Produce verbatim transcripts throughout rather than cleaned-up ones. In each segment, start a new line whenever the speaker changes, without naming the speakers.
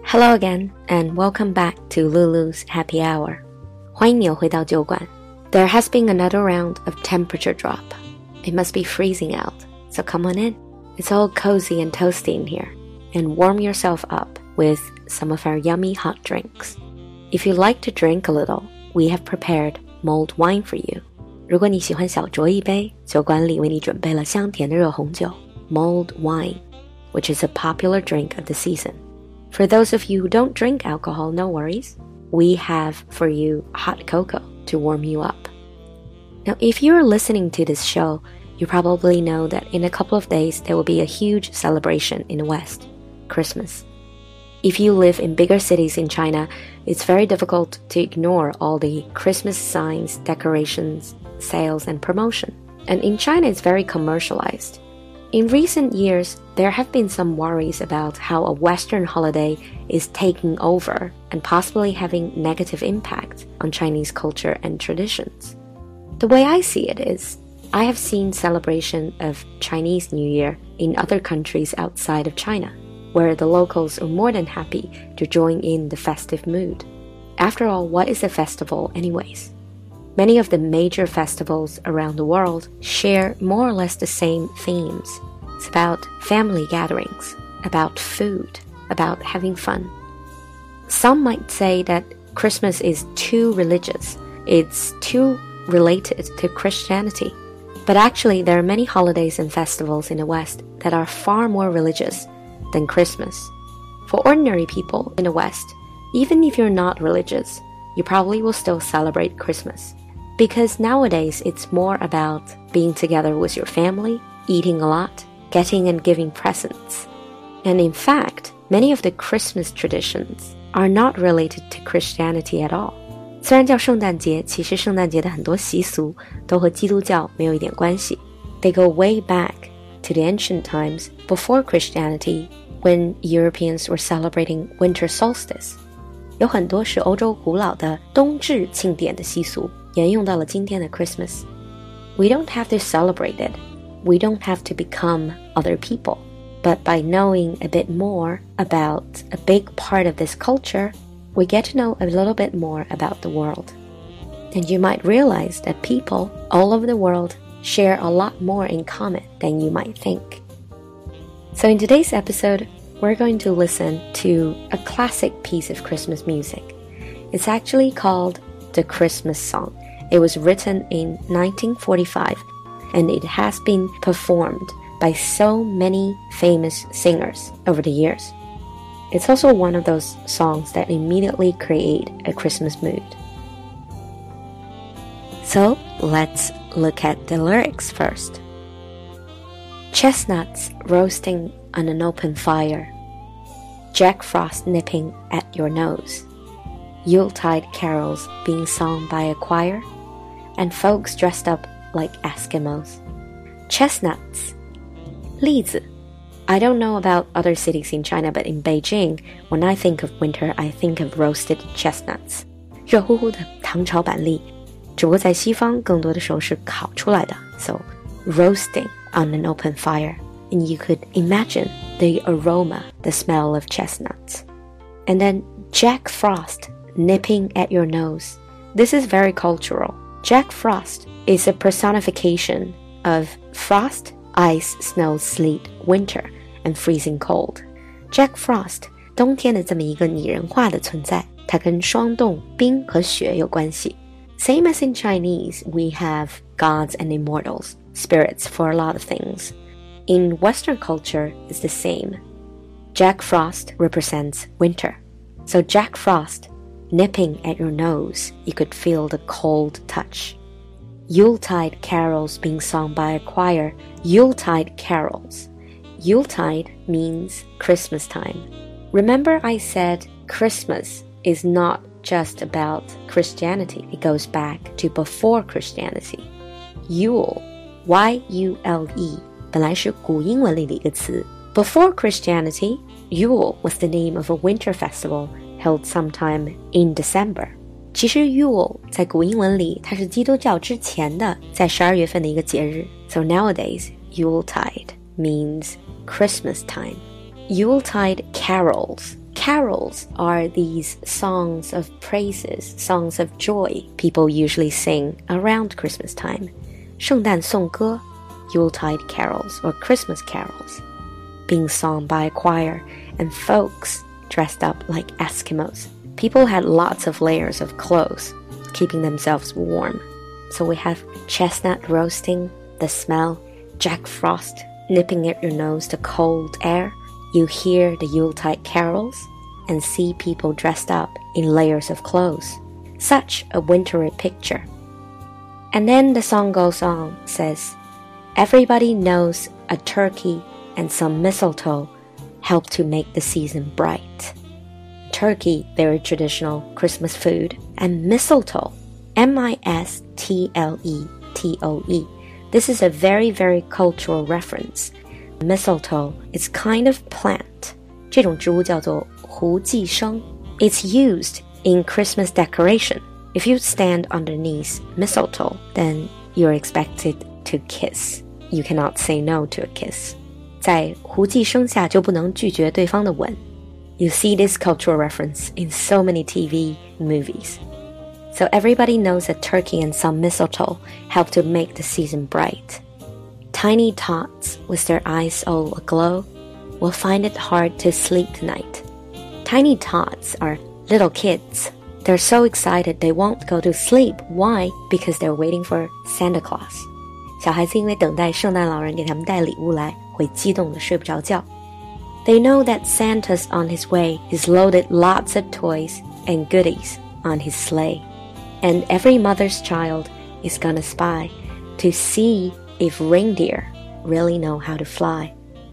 Hello again, and welcome back to Lulu's Happy Hour. 欢迎你又回到酒馆。There has been another round of temperature drop. It must be freezing out, so come on in. It's all cozy and toasty in here, and warm yourself up with some of our yummy hot drinks. If you like to drink a little, we have prepared mulled wine for you. 如果你喜欢小酌一杯，酒馆里为你准备了香甜的热红酒 mulled wine, which is a popular drink of the season.For those of you who don't drink alcohol, no worries. We have for you hot cocoa to warm you up. Now, if you're listening to this show, you probably know that in a couple of days there will be a huge celebration in the West, Christmas. If you live in bigger cities in China, it's very difficult to ignore all the Christmas signs, decorations, sales, and promotion. And in China, it's very commercialized.In recent years, there have been some worries about how a Western holiday is taking over and possibly having negative impact on Chinese culture and traditions. The way I see it is, I have seen celebration of Chinese New Year in other countries outside of China, where the locals are more than happy to join in the festive mood. After all, what is a festival anyways?Many of the major festivals around the world share more or less the same themes. It's about family gatherings, about food, about having fun. Some might say that Christmas is too religious. It's too related to Christianity. But actually, there are many holidays and festivals in the West that are far more religious than Christmas. For ordinary people in the West, even if you're not religious, you probably will still celebrate Christmas.Because nowadays, it's more about being together with your family, eating a lot, getting and giving presents. And in fact, many of the Christmas traditions are not related to Christianity at all. 虽然叫圣诞节，其实圣诞节的很多习俗都和基督教没有一点关系。They go way back to the ancient times before Christianity, when Europeans were celebrating winter solstice. 有很多是欧洲古老的冬至庆典的习俗。沿用到了今天的 Christmas. We don't have to celebrate it. We don't have to become other people. But by knowing a bit more about a big part of this culture, we get to know a little bit more about the world. And you might realize that people all over the world share a lot more in common than you might think. So in today's episode, we're going to listen to a classic piece of Christmas music. It's actually called The Christmas Song.It was written in nineteen forty-five, and it has been performed by so many famous singers over the years. It's also one of those songs that immediately create a Christmas mood. So, let's look at the lyrics first. Chestnuts roasting on an open fire, Jack Frost nipping at your nose.Yuletide carols being sung by a choir, and folks dressed up like Eskimos. Chestnuts. 栗子. I don't know about other cities in China, but in Beijing, when I think of winter, I think of roasted chestnuts. 热乎乎的糖炒板栗，只不过在西方更多的时候是烤出来的。So, roasting on an open fire, and you could imagine the aroma, the smell of chestnuts. And then Jack Frost.Nipping at your nose. This is very cultural. Jack Frost is a personification of frost, ice, snow, sleet, winter, and freezing cold. Jack Frost, 冬天的这么一个拟人化的存在，它跟霜冻、冰和雪有关系。Same as in Chinese, we have gods and immortals, spirits for a lot of things. In Western culture, it's the same. Jack Frost represents winter. So Jack Frost,Nipping at your nose, you could feel the cold touch. Yuletide carols being sung by a choir. Yuletide carols. Yuletide means Christmas time. Remember I said Christmas is not just about Christianity. It goes back to before Christianity. Yule, Y U L E, 本来是古英文里的一个词。Before Christianity, Yule was the name of a winter festival.Held sometime in December. 其实 Yule 在古英文里它是基督教之前的在十二月份的一个节日 So nowadays, Yuletide means Christmas time. Yuletide carols Carols are these songs of praises, songs of joy people usually sing around Christmas time. 圣诞颂歌 Yuletide carols or Christmas carols, being sung by a choir and folks dressed up like Eskimos. People had lots of layers of clothes, keeping themselves warm. So we have chestnut roasting, the smell, Jack Frost nipping at your nose, the cold air. You hear the Yuletide carols and see people dressed up in layers of clothes. Such a wintry picture. And then the song goes on, says, everybody knows a turkey and some mistletoe help to make the season bright. Turkey, very traditional Christmas food, and mistletoe, M I S T L E T O E. This is a very, very cultural reference. Mistletoe is kind of plant. 这种植物叫做胡寄生. It's used in Christmas decoration. If you stand underneath mistletoe, then you're expected to kiss. You cannot say no to a kiss. 在胡寄生下就不能拒绝对方的吻. You see this cultural reference in so many T V movies. So everybody knows that turkey and some mistletoe help to make the season bright. Tiny tots with their eyes all aglow will find it hard to sleep tonight. Tiny tots are little kids. They're so excited they won't go to sleep. Why? Because they're waiting for Santa Claus. 小孩子因为等待圣诞老人给他们带礼物来，会激动的睡不着觉。They know that Santa's on his way. He's loaded lots of toys and goodies on his sleigh. And every mother's child is gonna spy to see if reindeer really know how to fly.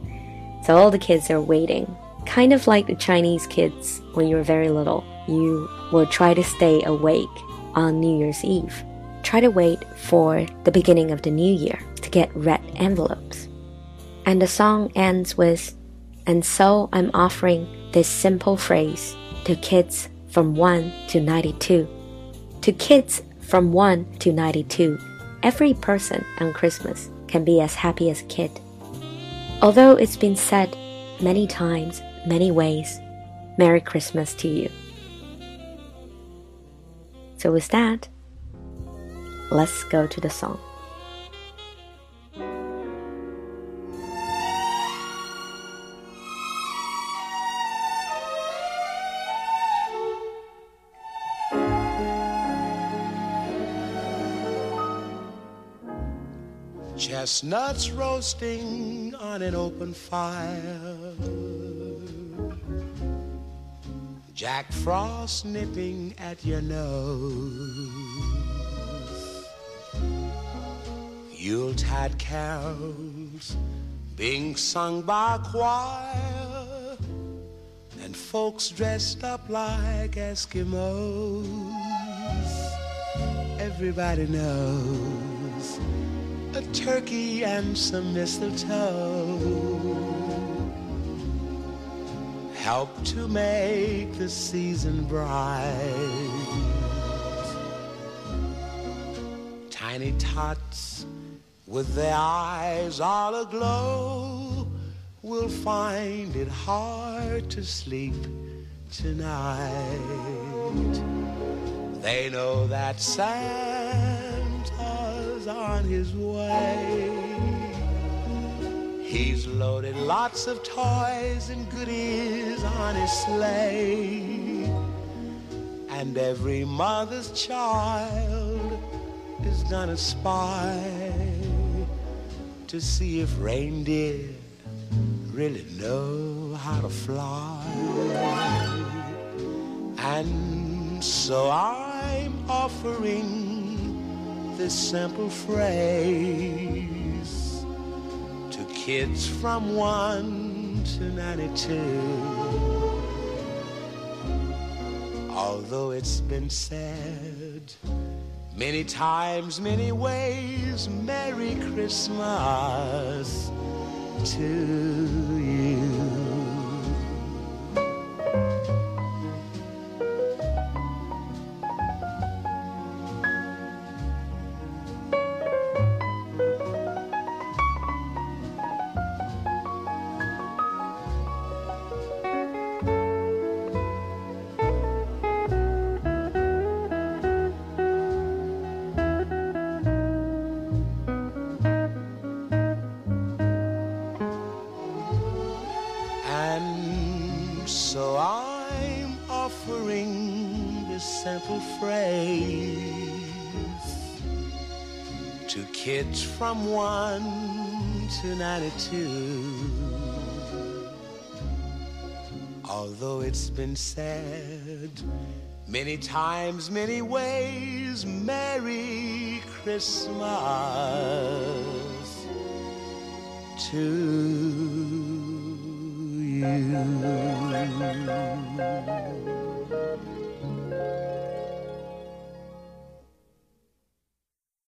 So all the kids are waiting. Kind of like the Chinese kids when you were very little. You will try to stay awake on New Year's Eve. Try to wait for the beginning of the new year to get red envelopes. And the song ends with, and so I'm offering this simple phrase to kids from one to ninety-two. To kids from one to ninety-two, every person on Christmas can be as happy as a kid. Although it's been said many times, many ways, Merry Christmas to you. So with that, let's go to the song.
Chestnuts roasting on an open fire, Jack Frost nipping at your nose, Yuletide carols being sung by a choir, and folks dressed up like Eskimos. Everybody knows a turkey and some mistletoe help to make the season bright. Tiny tots with their eyes all aglow will find it hard to sleep tonight. They know that Santa's on his way. He's loaded lots of toys and goodies on his sleigh, and every mother's child is gonna spy to see if reindeer really know how to fly. And so I'm offering this simple phrase to kids from one to ninety-two. Although it's been said many times, many ways, Merry Christmas to you. simple phrase to kids from one to ninety-two. Although it's been said many times, many ways, Merry Christmas to you.